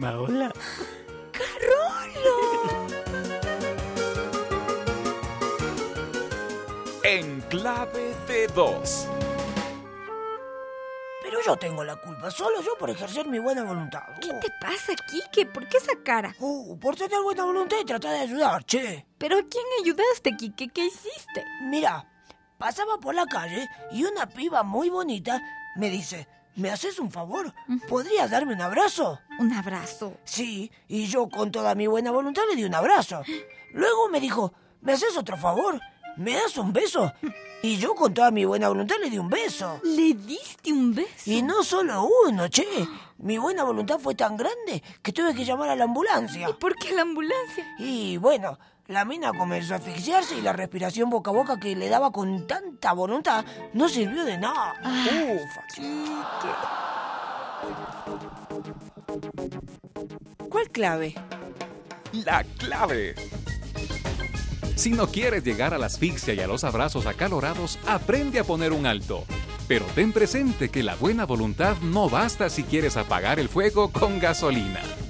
Hola, hola. ¡Carolo! En clave de dos. Pero yo tengo la culpa, solo yo por ejercer mi buena voluntad. ¿Qué te pasa, Quique? ¿Por qué esa cara? Por tener buena voluntad y tratar de ayudar, che. ¿Pero a quién ayudaste, Quique? ¿Qué hiciste? Mira, pasaba por la calle y una piba muy bonita me dice: ¿me haces un favor? ¿Podrías darme un abrazo? ¿Un abrazo? Sí, y yo con toda mi buena voluntad le di un abrazo. Luego me dijo: ¿me haces otro favor? ¿Me das un beso? Y yo con toda mi buena voluntad le di un beso. ¿Le diste un beso? Y no solo uno, che. Mi buena voluntad fue tan grande que tuve que llamar a la ambulancia. ¿Y por qué la ambulancia? Y bueno, la mina comenzó a asfixiarse y la respiración boca a boca que le daba con tanta voluntad no sirvió de nada. Ufa. ¿Cuál clave? La clave. Si no quieres llegar a la asfixia y a los abrazos acalorados, aprende a poner un alto. Pero ten presente que la buena voluntad no basta si quieres apagar el fuego con gasolina.